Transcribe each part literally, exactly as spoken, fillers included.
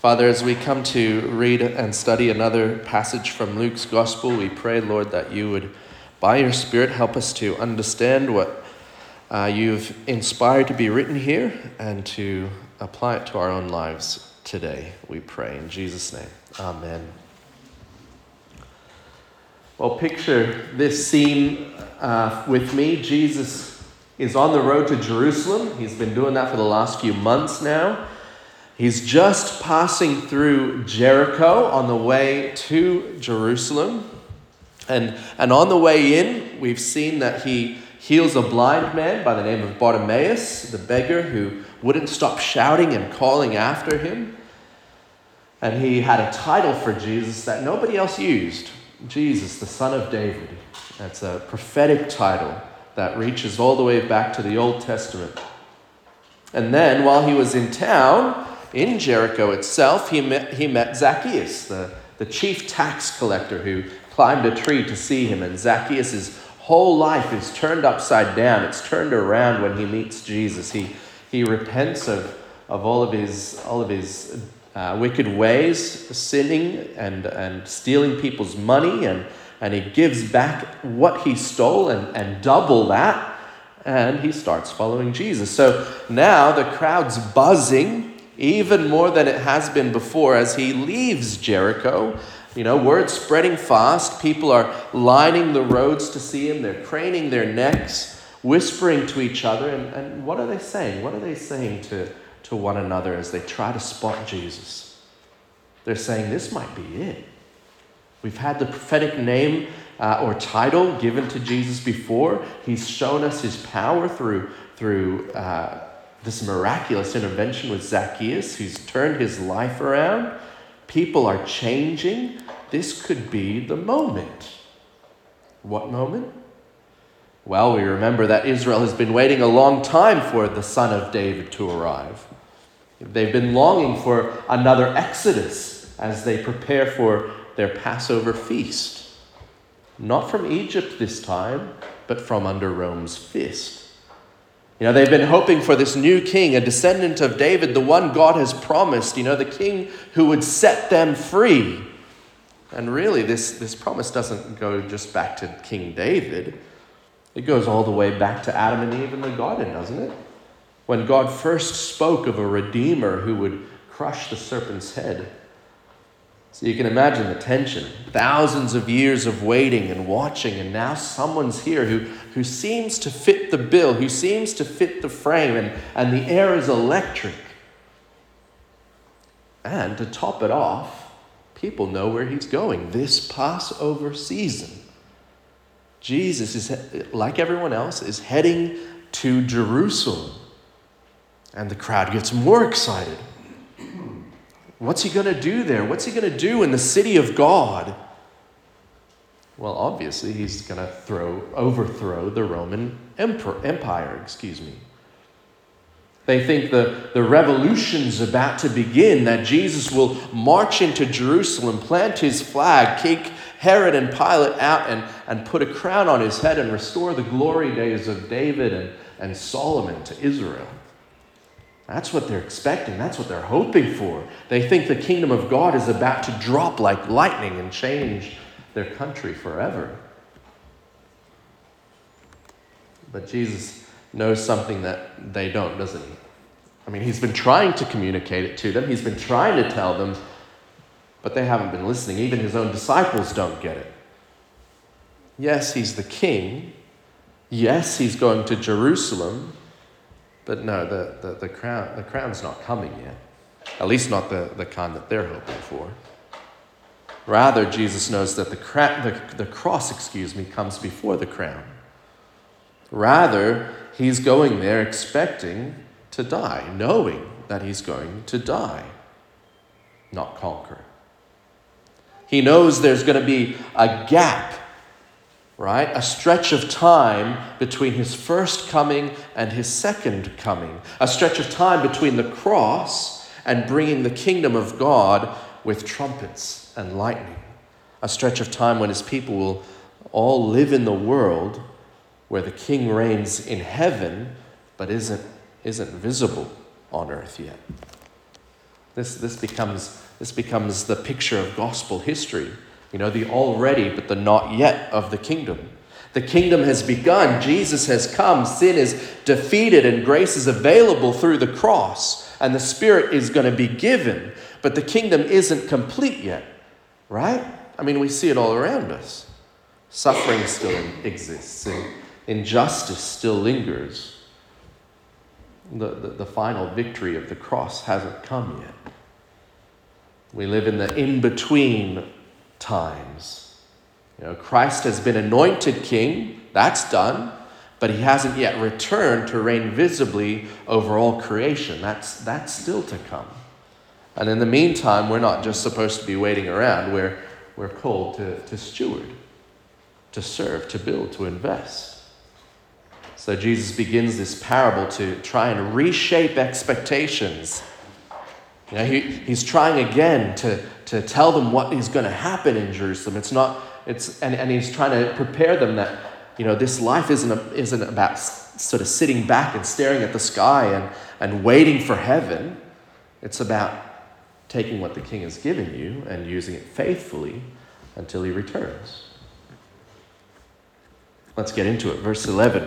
Father, as we come to read and study another passage from Luke's Gospel, we pray, Lord, that you would, by your Spirit, help us to understand what uh, you've inspired to be written here and to apply it to our own lives today, we pray. In Jesus' name, amen. Well, picture this scene uh, with me. Jesus is on the road to Jerusalem. He's been doing that for the last few months now. He's just passing through Jericho on the way to Jerusalem. And, and on the way in, we've seen that he heals a blind man by the name of Bartimaeus, the beggar who wouldn't stop shouting and calling after him. And he had a title for Jesus that nobody else used. Jesus, the Son of David. That's a prophetic title that reaches all the way back to the Old Testament. And then while he was in town, in Jericho itself, he met, he met Zacchaeus, the, the chief tax collector who climbed a tree to see him. And Zacchaeus' whole life is turned upside down. It's turned around when he meets Jesus. He he repents of, of all of his all of his uh, wicked ways, sinning and, and stealing people's money, and, and he gives back what he stole and, and double that, and he starts following Jesus. So now the crowd's buzzing even more than it has been before as he leaves Jericho. You know, word's spreading fast. People are lining the roads to see him. They're craning their necks, whispering to each other. And, and what are they saying? What are they saying to, to one another as they try to spot Jesus? They're saying, this might be it. We've had the prophetic name uh, or title given to Jesus before. He's shown us his power through, through uh, this miraculous intervention with Zacchaeus, who's turned his life around. People are changing. This could be the moment. What moment? Well, we remember that Israel has been waiting a long time for the Son of David to arrive. They've been longing for another Exodus as they prepare for their Passover feast. Not from Egypt this time, but from under Rome's fist. You know, they've been hoping for this new king, a descendant of David, the one God has promised, you know, the king who would set them free. And really, this, this promise doesn't go just back to King David. It goes all the way back to Adam and Eve in the garden, doesn't it? When God first spoke of a redeemer who would crush the serpent's head. So you can imagine the tension. Thousands of years of waiting and watching, and now someone's here who, who seems to fit the bill, who seems to fit the frame, and, and the air is electric. And to top it off, people know where he's going. This Passover season, Jesus is, like everyone else, is heading to Jerusalem. And the crowd gets more excited. What's he going to do there? What's he going to do in the city of God? Well, obviously, he's going to throw, overthrow the Roman emperor, Empire. Excuse me. They think the, the revolution's about to begin, that Jesus will march into Jerusalem, plant his flag, kick Herod and Pilate out, and, and put a crown on his head and restore the glory days of David and, and Solomon to Israel. That's what they're expecting. That's what they're hoping for. They think the kingdom of God is about to drop like lightning and change their country forever. But Jesus knows something that they don't, doesn't he? I mean, he's been trying to communicate it to them. He's been trying to tell them, but they haven't been listening. Even his own disciples don't get it. Yes, he's the king. Yes, he's going to Jerusalem. But no, the, the, the crown the crown's not coming yet. At least not the, the kind that they're hoping for. Rather, Jesus knows that the, cra- the, the cross, excuse me, comes before the crown. Rather, he's going there expecting to die, knowing that he's going to die, not conquer. He knows there's going to be a gap, right? A stretch of time between his first coming and his second coming. A stretch of time between the cross and bringing the kingdom of God with trumpets and lightning. A stretch of time when his people will all live in the world where the king reigns in heaven but isn't, isn't visible on earth yet. This, this, becomes, this becomes the picture of gospel history. You know, the already but the not yet of the kingdom. The kingdom has begun. Jesus has come. Sin is defeated and grace is available through the cross. And the Spirit is going to be given. But the kingdom isn't complete yet. Right? I mean, we see it all around us. Suffering still exists. And injustice still lingers. The, the, the final victory of the cross hasn't come yet. We live in the in-between times. You know, Christ has been anointed king, that's done, but he hasn't yet returned to reign visibly over all creation. That's, that's still to come. And in the meantime, we're not just supposed to be waiting around. We're, we're called to, to steward, to serve, to build, to invest. So Jesus begins this parable to try and reshape expectations. You know, he, he's trying again to, to tell them what is going to happen in Jerusalem. It's not, it's, and, and he's trying to prepare them that, you know, this life isn't, a, isn't about sort of sitting back and staring at the sky and, and waiting for heaven. It's about taking what the king has given you and using it faithfully until he returns. Let's get into it. Verse eleven.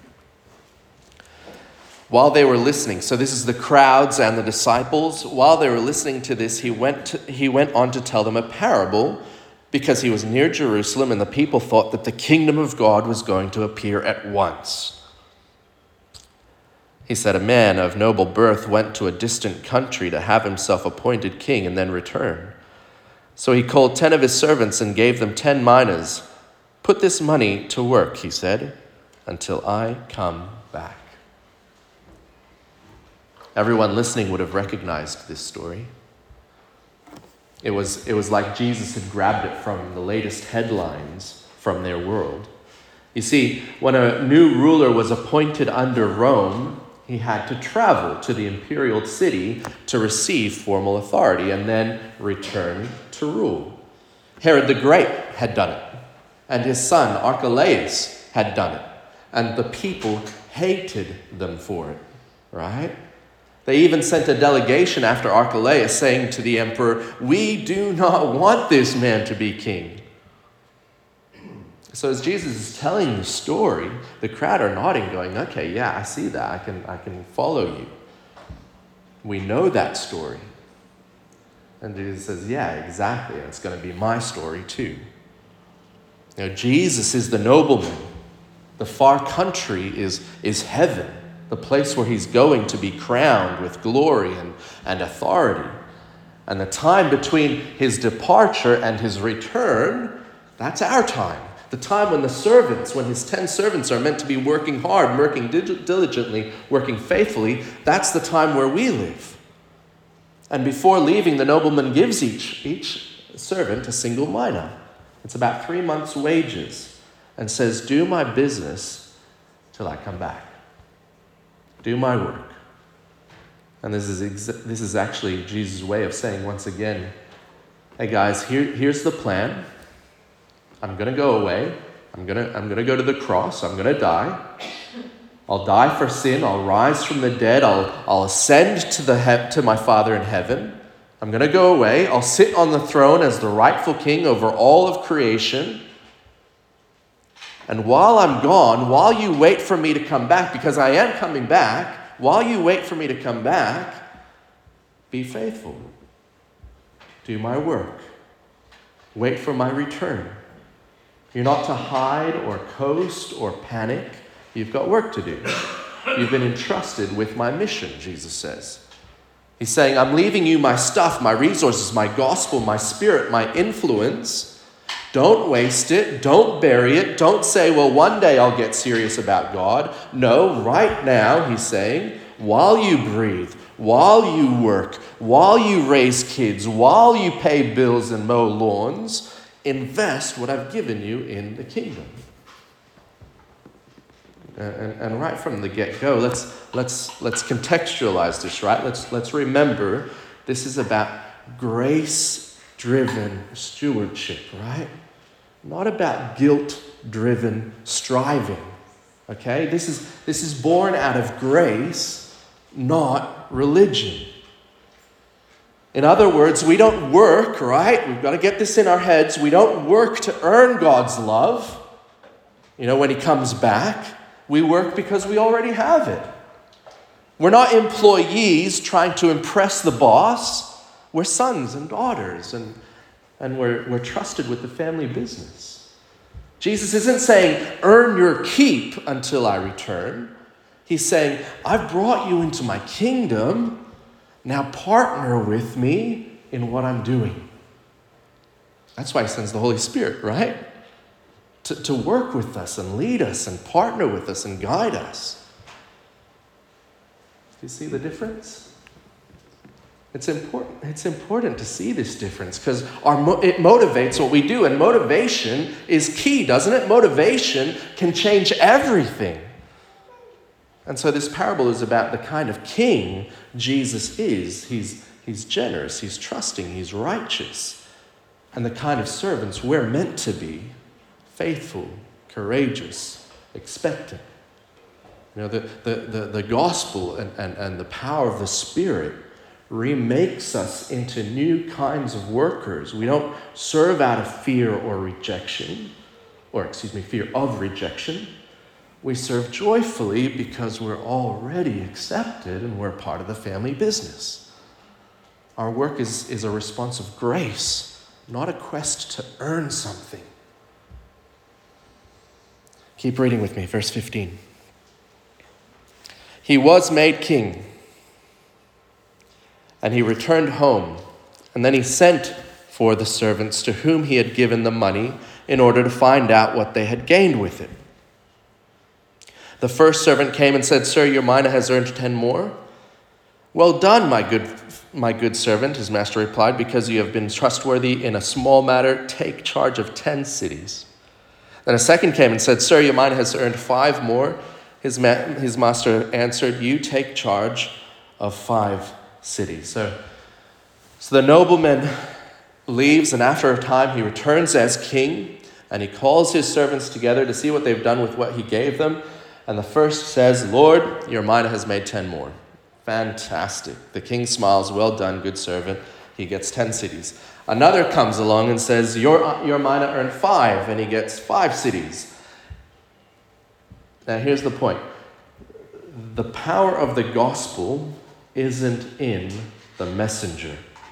While they were listening, so this is the crowds and the disciples. While they were listening to this, he went to, he went on to tell them a parable because he was near Jerusalem and the people thought that the kingdom of God was going to appear at once. He said, a man of noble birth went to a distant country to have himself appointed king and then return. So he called ten of his servants and gave them ten minas. Put this money to work, he said, until I come back. Everyone listening would have recognized this story. It was, it was like Jesus had grabbed it from the latest headlines from their world. You see, when a new ruler was appointed under Rome, he had to travel to the imperial city to receive formal authority and then return to rule. Herod the Great had done it, and his son Archelaus had done it, and the people hated them for it, right? They even sent a delegation after Archelaus saying to the emperor, we do not want this man to be king. So as Jesus is telling the story, the crowd are nodding, going, okay, yeah, I see that. I can, I can follow you. We know that story. And Jesus says, yeah, exactly. It's going to be my story too. You know, Jesus is the nobleman. The far country is, is heaven. The place where he's going to be crowned with glory and, and authority. And the time between his departure and his return, that's our time. The time when the servants, when his ten servants are meant to be working hard, working diligently, working faithfully, that's the time where we live. And before leaving, the nobleman gives each, each servant a single mina. It's about three months' wages. And says, do my business till I come back. Do my work. And this is exa- this is actually Jesus' way of saying once again, hey guys, here, here's the plan. I'm going to go away. I'm going to I'm going to go to the cross. I'm going to die. I'll die for sin. I'll rise from the dead. I'll I'll ascend to the he- to my Father in heaven. I'm going to go away. I'll sit on the throne as the rightful king over all of creation. And while I'm gone, while you wait for me to come back, because I am coming back, while you wait for me to come back, be faithful. Do my work. Wait for my return. You're not to hide or coast or panic. You've got work to do. You've been entrusted with my mission, Jesus says. He's saying, I'm leaving you my stuff, my resources, my gospel, my spirit, my influence. Don't waste it. Don't bury it. Don't say, well, one day I'll get serious about God. No, right now, he's saying, while you breathe, while you work, while you raise kids, while you pay bills and mow lawns, invest what I've given you in the kingdom. And, and right from the get-go, let's let's let's contextualize this, right? Let's let's remember this is about grace-driven stewardship, right? Not about guilt-driven striving. Okay? This is this is born out of grace, not religion. In other words, we don't work, right? We've got to get this in our heads. We don't work to earn God's love. You know, when he comes back, we work because we already have it. We're not employees trying to impress the boss. We're sons and daughters, and, and we're, we're trusted with the family business. Jesus isn't saying, earn your keep until I return. He's saying, I've brought you into my kingdom. Now partner with me in what I'm doing. That's why he sends the Holy Spirit, right? To, to work with us and lead us and partner with us and guide us. Do you see the difference? It's important, it's important to see this difference because our it motivates what we do. And motivation is key, doesn't it? Motivation can change everything. And so this parable is about the kind of king Jesus is. He's, he's generous, he's trusting, he's righteous. And the kind of servants we're meant to be, faithful, courageous, expectant. You know, the, the, the, the gospel and, and, and the power of the Spirit remakes us into new kinds of workers. We don't serve out of fear or rejection, or excuse me, fear of rejection. We serve joyfully because we're already accepted and we're part of the family business. Our work is, is a response of grace, not a quest to earn something. Keep reading with me, verse fifteen. He was made king, and he returned home, and then he sent for the servants to whom he had given the money in order to find out what they had gained with it. The first servant came and said, Sir, your mina has earned ten more. Well done, my good, my good servant, his master replied, because you have been trustworthy in a small matter, take charge of ten cities. Then a second came and said, Sir, your mina has earned five more. His, ma- his master answered, you take charge of five cities. So, so the nobleman leaves, and after a time he returns as king, and he calls his servants together to see what they've done with what he gave them. And the first says, Lord, your mina has made ten more. Fantastic. The king smiles, well done, good servant. He gets ten cities. Another comes along and says, your, your mina earned five, and he gets five cities. Now here's the point. The power of the gospel isn't in the messenger.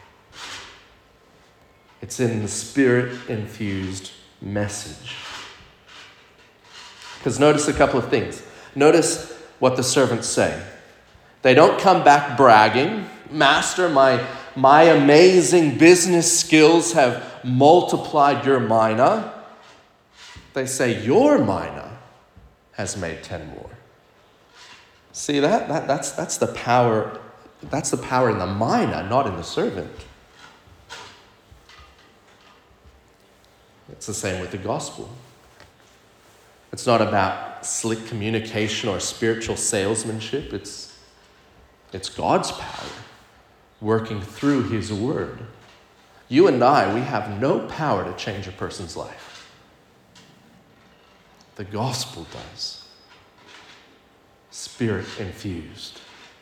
It's in the Spirit-infused message. Because notice a couple of things. Notice what the servants say. They don't come back bragging, Master, my, my amazing business skills have multiplied your mina. They say, your mina has made ten more. See that? that that's, that's the power, that's the power in the mina, not in the servant. It's the same with the gospel. It's not about slick communication or spiritual salesmanship. It's, it's God's power working through his word. You and I, we have no power to change a person's life. The gospel does. Spirit infused.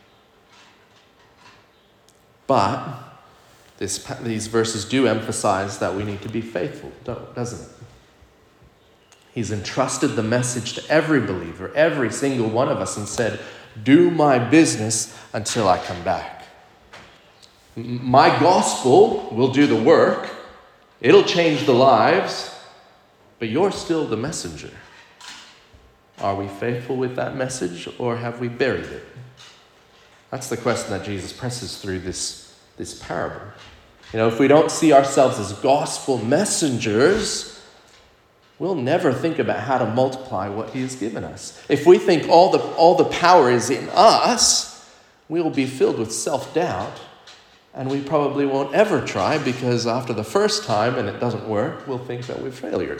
But this, these verses do emphasize that we need to be faithful, doesn't it? He's entrusted the message to every believer, every single one of us, and said, do my business until I come back. My gospel will do the work. It'll change the lives, but you're still the messenger. Are we faithful with that message, or have we buried it? That's the question that Jesus presses through this, this parable. You know, if we don't see ourselves as gospel messengers, we'll never think about how to multiply what he has given us. If we think all the, all the power is in us, we will be filled with self-doubt, and we probably won't ever try, because after the first time and it doesn't work, we'll think that we're failures.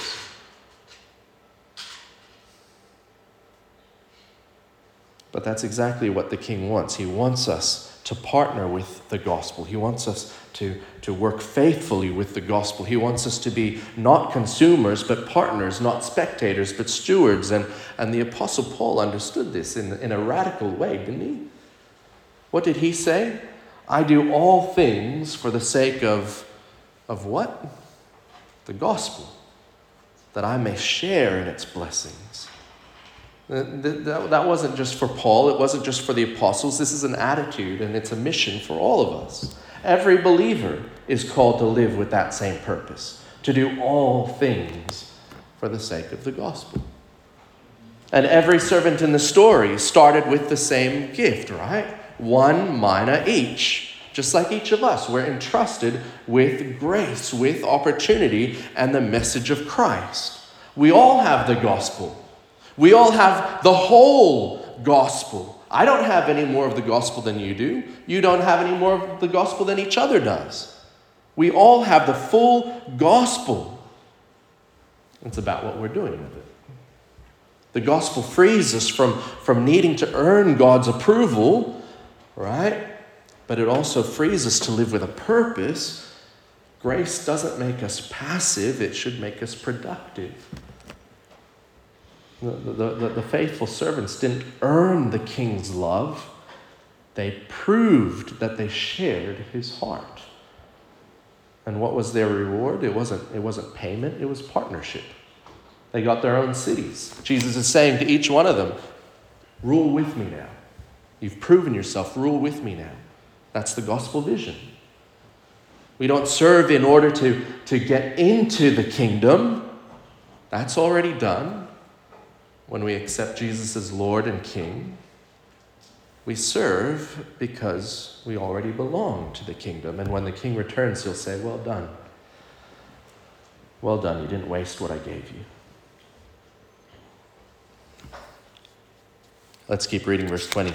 But that's exactly what the king wants. He wants us to partner with the gospel. He wants us to, to work faithfully with the gospel. He wants us to be not consumers, but partners, not spectators, but stewards. And, and the Apostle Paul understood this in, in a radical way, didn't he? What did he say? I do all things for the sake of, of what? The gospel, that I may share in its blessings. That, that, that wasn't just for Paul. It wasn't just for the apostles. This is an attitude and it's a mission for all of us. Every believer is called to live with that same purpose, to do all things for the sake of the gospel. And every servant in the story started with the same gift, right? One mina each. Just like each of us, we're entrusted with grace, with opportunity, and the message of Christ. We all have the gospel. We all have the whole gospel. I don't have any more of the gospel than you do. You don't have any more of the gospel than each other does. We all have the full gospel. It's about what we're doing with it. The gospel frees us from, from needing to earn God's approval, right? But it also frees us to live with a purpose. Grace doesn't make us passive. It should make us productive. The, the, the, the faithful servants didn't earn the king's love. They proved that they shared his heart. And what was their reward? It wasn't, it wasn't payment. It was partnership. They got their own cities. Jesus is saying to each one of them, rule with me now. You've proven yourself. Rule with me now. That's the gospel vision. We don't serve in order to, to get into the kingdom. That's already done when we accept Jesus as Lord and King. We serve because we already belong to the kingdom. And when the king returns, he'll say, well done. Well done. You didn't waste what I gave you. Let's keep reading verse twenty.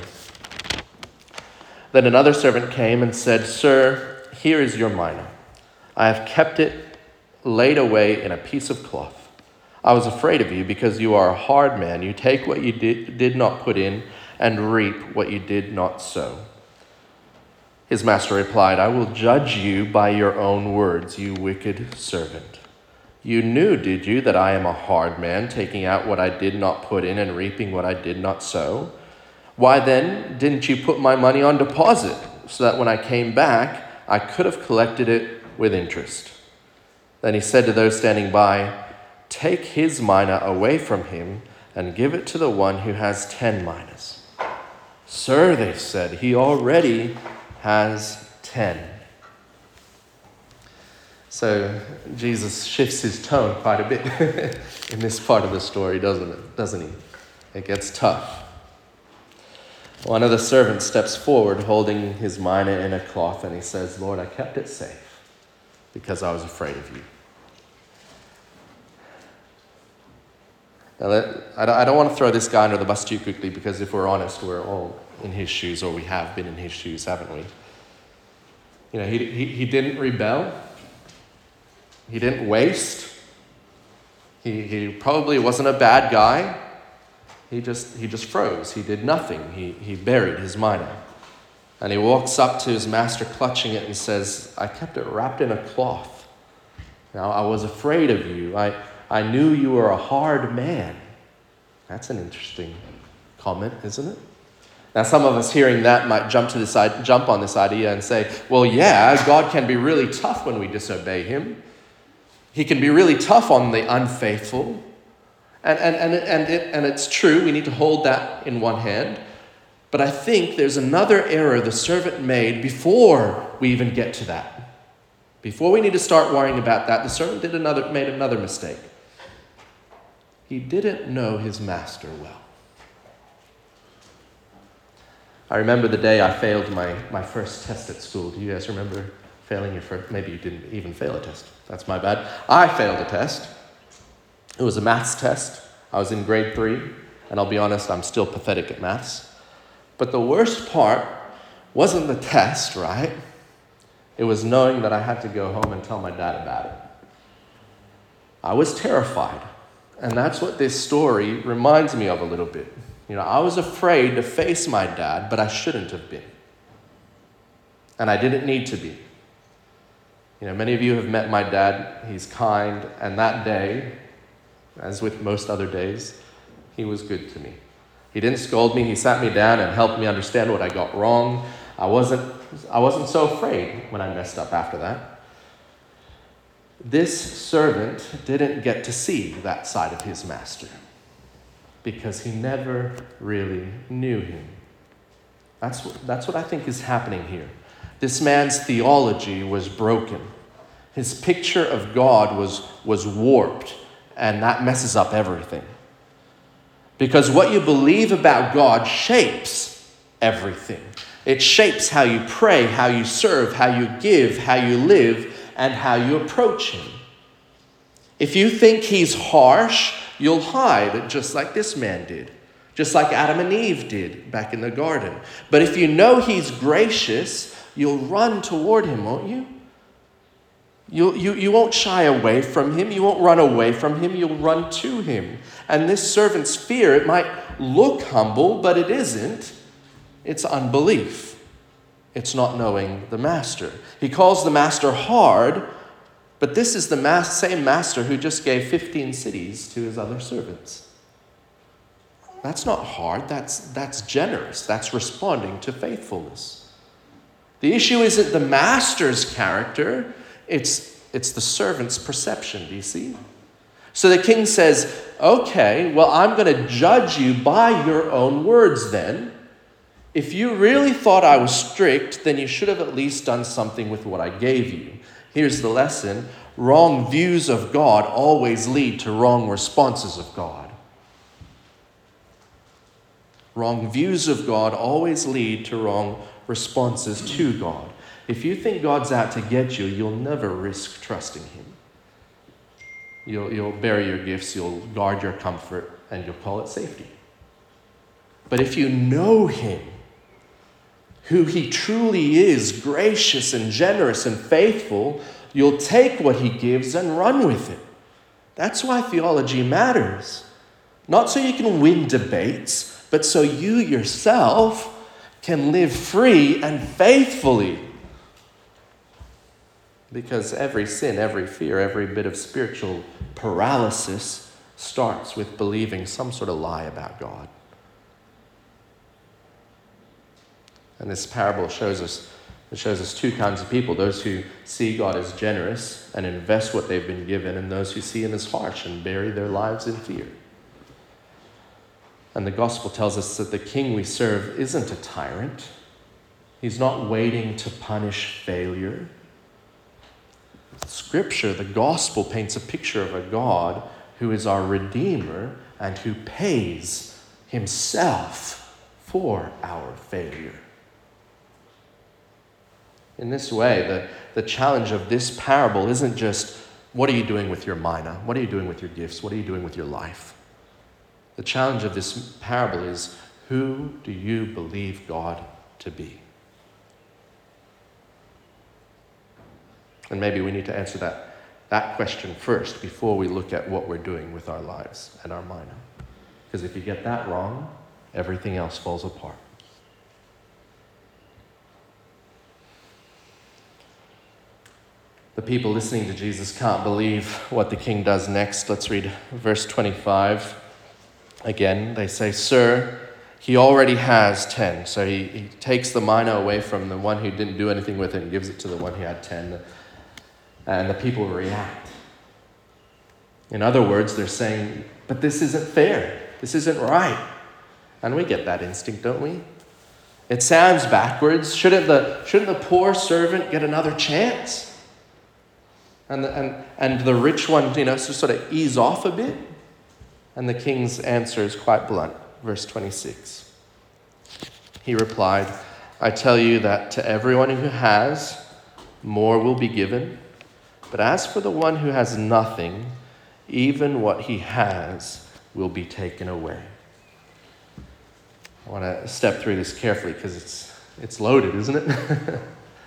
Then another servant came and said, Sir, here is your mina. I have kept it laid away in a piece of cloth. I was afraid of you because you are a hard man. You take what you did, did not put in and reap what you did not sow. His master replied, I will judge you by your own words, you wicked servant. You knew, did you, that I am a hard man, taking out what I did not put in and reaping what I did not sow? Why then didn't you put my money on deposit so that when I came back, I could have collected it with interest? Then he said to those standing by, Take his mina away from him and give it to the one who has ten minas. Sir, they said, he already has ten. So Jesus shifts his tone quite a bit in this part of the story, doesn't it? Doesn't he? It gets tough. One of the servants steps forward holding his mina in a cloth and he says, Lord, I kept it safe because I was afraid of you. Now, I don't want to throw this guy under the bus too quickly because if we're honest, we're all in his shoes, or we have been in his shoes, haven't we? You know, he, he, he didn't rebel. He didn't waste. He, he probably wasn't a bad guy. He just he just froze. He did nothing. He, he buried his mina. And he walks up to his master clutching it and says, I kept it wrapped in a cloth. Now, I was afraid of you. I, I knew you were a hard man. That's an interesting comment, isn't it? Now, some of us hearing that might jump to this jump on this idea and say, well, yeah, God can be really tough when we disobey him. He can be really tough on the unfaithful. And, and, and, and, it, and it's true, we need to hold that in one hand. But I think there's another error the servant made before we even get to that. Before we need to start worrying about that, the servant did another, made another mistake. He didn't know his master well. I remember the day I failed my, my first test at school. Do you guys remember failing your first? Maybe you didn't even fail a test. That's my bad. I failed a test. It was a maths test. I was in grade three, and I'll be honest, I'm still pathetic at maths. But the worst part wasn't the test, right? It was knowing that I had to go home and tell my dad about it. I was terrified, and that's what this story reminds me of a little bit. You know, I was afraid to face my dad, but I shouldn't have been. And I didn't need to be. You know, many of you have met my dad. He's kind, and that day, as with most other days, he was good to me. He didn't scold me. He sat me down and helped me understand what I got wrong. I wasn't I wasn't so afraid when I messed up after that. This servant didn't get to see that side of his master because he never really knew him. That's what, that's what I think is happening here. This man's theology was broken. His picture of God was, was warped, and that messes up everything. Because what you believe about God shapes everything. It shapes how you pray, how you serve, how you give, how you live, and how you approach him. If you think he's harsh, you'll hide, just like this man did. Just like Adam and Eve did back in the garden. But if you know he's gracious, you'll run toward him, won't you? You, you, you won't shy away from him. You won't run away from him. You'll run to him. And this servant's fear, it might look humble, but it isn't. It's unbelief. It's not knowing the master. He calls the master hard, but this is the mas- same master who just gave fifteen cities to his other servants. That's not hard. That's, that's generous. That's responding to faithfulness. The issue isn't the master's character. It's, it's the servant's perception, do you see? So the king says, okay, well, I'm going to judge you by your own words then. If you really thought I was strict, then you should have at least done something with what I gave you. Here's the lesson. Wrong views of God always lead to wrong responses of God. Wrong views of God always lead to wrong responses to God. If you think God's out to get you, you'll never risk trusting him. You'll, you'll bury your gifts, you'll guard your comfort, and you'll call it safety. But if you know him, who he truly is, gracious and generous and faithful, you'll take what he gives and run with it. That's why theology matters. Not so you can win debates, but so you yourself can live free and faithfully. Because every sin, every fear, every bit of spiritual paralysis starts with believing some sort of lie about God. And this parable shows us, it shows us two kinds of people. Those who see God as generous and invest what they've been given, and those who see him as harsh and bury their lives in fear. And the gospel tells us that the king we serve isn't a tyrant. He's not waiting to punish failure. Scripture, the gospel, paints a picture of a God who is our Redeemer and who pays himself for our failure. In this way, the, the challenge of this parable isn't just, what are you doing with your mina? What are you doing with your gifts? What are you doing with your life? The challenge of this parable is, who do you believe God to be? And maybe we need to answer that, that question first before we look at what we're doing with our lives and our mina. Because if you get that wrong, everything else falls apart. The people listening to Jesus can't believe what the king does next. Let's read verse twenty-five. Again, they say, "Sir, he already has ten." So he, he takes the mina away from the one who didn't do anything with it and gives it to the one who had ten. And the people react. In other words, they're saying, but this isn't fair. This isn't right. And we get that instinct, don't we? It sounds backwards. Shouldn't the, shouldn't the poor servant get another chance? And the, and, and the rich one, you know, sort of ease off a bit? And the king's answer is quite blunt. Verse twenty-six. He replied, "I tell you that to everyone who has, more will be given. But as for the one who has nothing, even what he has will be taken away." I want to step through this carefully because it's it's loaded, isn't it?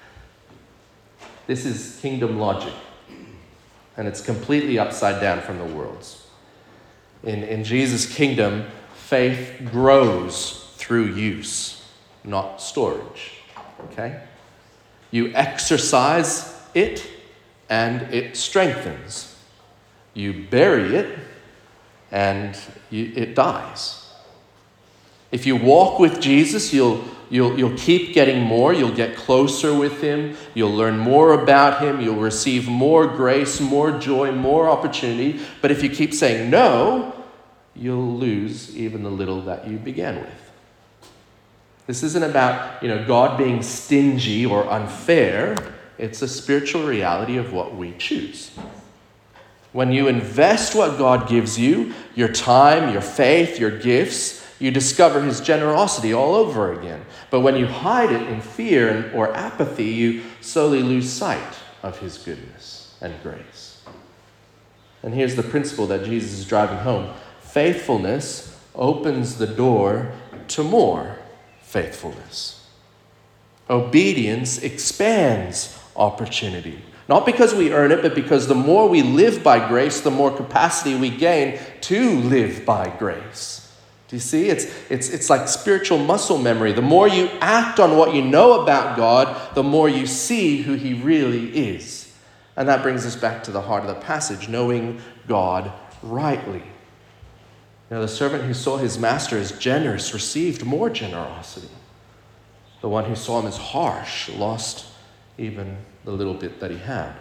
This is kingdom logic, and it's completely upside down from the world's. In, in Jesus' kingdom, faith grows through use, not storage. Okay? You exercise it, and it strengthens. You bury it, and you, it dies. If you walk with Jesus, you'll, you'll, you'll keep getting more. You'll get closer with him. You'll learn more about him. You'll receive more grace, more joy, more opportunity. But if you keep saying no, you'll lose even the little that you began with. This isn't about, you know, God being stingy or unfair. It's a spiritual reality of what we choose. When you invest what God gives you, your time, your faith, your gifts, you discover his generosity all over again. But when you hide it in fear or apathy, you slowly lose sight of his goodness and grace. And here's the principle that Jesus is driving home. Faithfulness opens the door to more faithfulness. Obedience expands opportunity. Not because we earn it, but because the more we live by grace, the more capacity we gain to live by grace. Do you see? It's, it's, it's like spiritual muscle memory. The more you act on what you know about God, the more you see who he really is. And that brings us back to the heart of the passage, knowing God rightly. Now, the servant who saw his master as generous received more generosity. The one who saw him as harsh lost even the little bit that he had.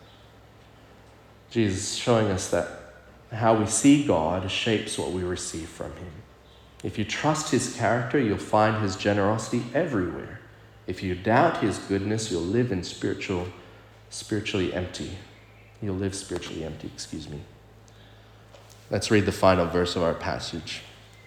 Jesus is showing us that how we see God shapes what we receive from him. If you trust his character, you'll find his generosity everywhere. If you doubt his goodness, you'll live in spiritual, spiritually empty. You'll live spiritually empty, excuse me. Let's read the final verse of our passage.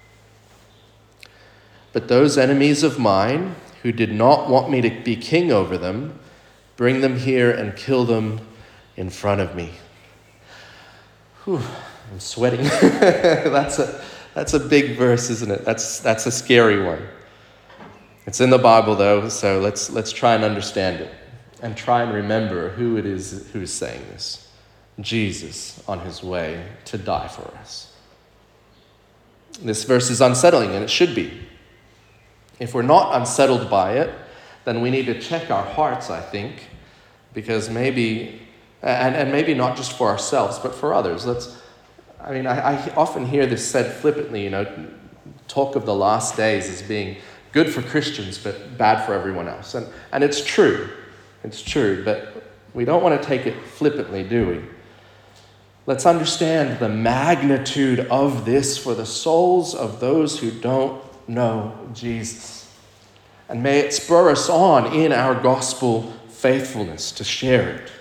But those enemies of mine who did not want me to be king over them, bring them here and kill them in front of me. Whew, I'm sweating. that's a that's a big verse, isn't it? That's that's a scary one. It's in the Bible though, so let's let's try and understand it and try and remember who it is who's saying this. Jesus on his way to die for us. This verse is unsettling, and it should be. If we're not unsettled by it, then we need to check our hearts, I think, because maybe, and, and maybe not just for ourselves, but for others. Let's, I mean, I, I often hear this said flippantly, you know, talk of the last days as being good for Christians, but bad for everyone else. And, and it's true. It's true, but we don't want to take it flippantly, do we? Let's understand the magnitude of this for the souls of those who don't know Jesus. And may it spur us on in our gospel faithfulness to share it.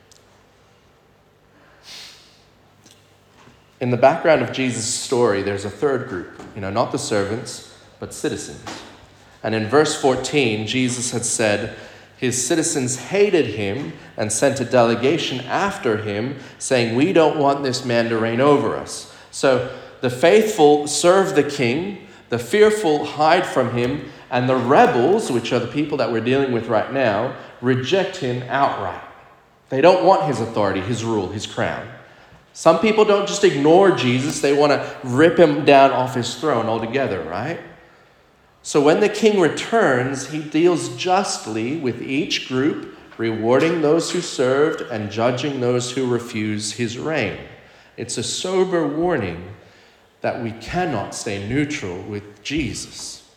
In the background of Jesus' story, there's a third group, you know, not the servants, but citizens. And in verse fourteen, Jesus had said, his citizens hated him and sent a delegation after him, saying, we don't want this man to reign over us. So the faithful serve the king, the fearful hide from him, and the rebels, which are the people that we're dealing with right now, reject him outright. They don't want his authority, his rule, his crown. Some people don't just ignore Jesus, they want to rip him down off his throne altogether, right? So when the king returns, he deals justly with each group, rewarding those who served and judging those who refuse his reign. It's a sober warning that we cannot stay neutral with Jesus.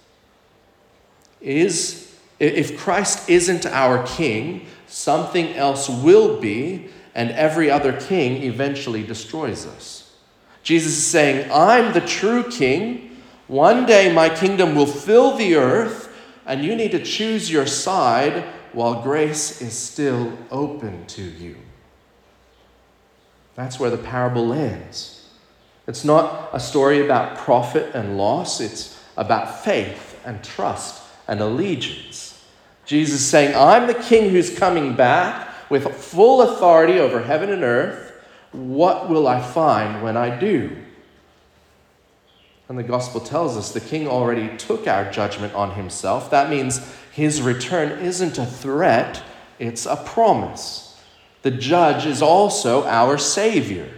Is, if Christ isn't our king, something else will be, and every other king eventually destroys us. Jesus is saying, I'm the true king. One day my kingdom will fill the earth, and you need to choose your side while grace is still open to you. That's where the parable lands. It's not a story about profit and loss. It's about faith and trust and allegiance. Jesus is saying, I'm the king who's coming back with full authority over heaven and earth. What will I find when I do? And the gospel tells us the king already took our judgment on himself. That means his return isn't a threat, it's a promise. The judge is also our savior.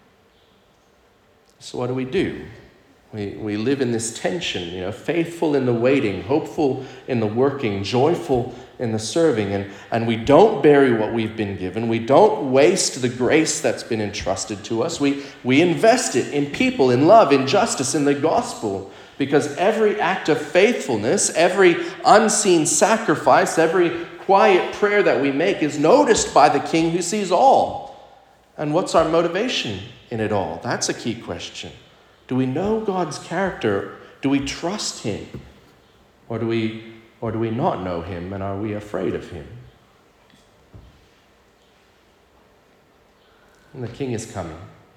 So what do we do? We, we live in this tension, you know, faithful in the waiting, hopeful in the working, joyful in the serving. And, and we don't bury what we've been given. We don't waste the grace that's been entrusted to us. We, we invest it in people, in love, in justice, in the gospel, because every act of faithfulness, every unseen sacrifice, every quiet prayer that we make is noticed by the King who sees all. And what's our motivation in it all? That's a key question. Do we know God's character? Do we trust him? Or do we, or do we not know him, and are we afraid of him? And the King is coming.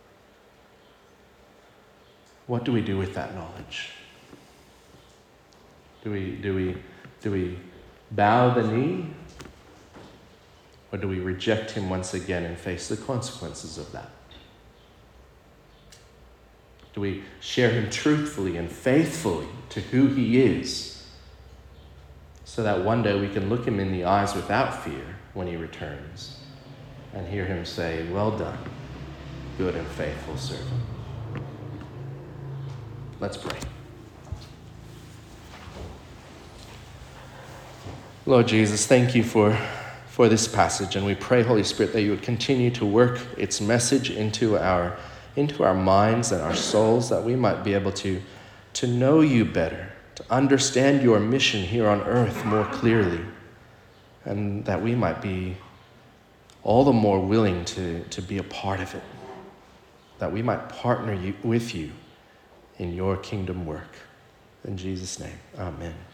What do we do with that knowledge? Do we, do we, do we bow the knee? Or do we reject him once again and face the consequences of that? Do we share him truthfully and faithfully to who he is, so that one day we can look him in the eyes without fear when he returns and hear him say, "Well done, good and faithful servant." Let's pray. Lord Jesus, thank you for, for this passage, and we pray, Holy Spirit, that you would continue to work its message into our into our minds and our souls, that we might be able to, to know you better, to understand your mission here on earth more clearly, and that we might be all the more willing to, to be a part of it, that we might partner you, with you in your kingdom work. In Jesus' name, amen.